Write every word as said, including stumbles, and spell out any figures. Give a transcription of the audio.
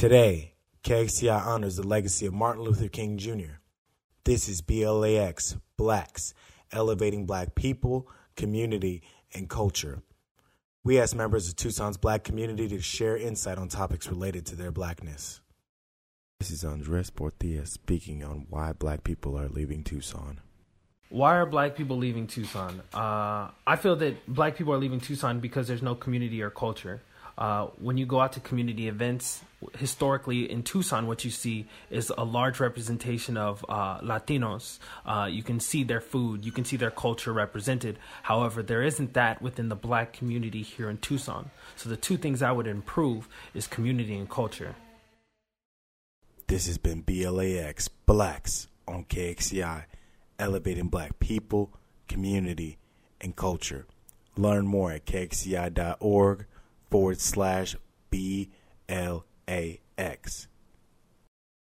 Today, K X C I honors the legacy of Martin Luther King Junior This is B L A X, Blacks, elevating Black people, community, and culture. We ask members of Tucson's Black community to share insight on topics related to their Blackness. This is Andres Portilla speaking on why Black people are leaving Tucson. Why are Black people leaving Tucson? Uh, I feel that Black people are leaving Tucson because there's no community or culture. Uh, when you go out to community events, historically in Tucson, what you see is a large representation of uh, Latinos. Uh, you can see their food, you can see their culture represented. However, there isn't that within the Black community here in Tucson. So the two things I would improve is community and culture. This has been B L A X, Blacks on K X C I, elevating Black people, community, and culture. Learn more at kxci.org forward slash B L A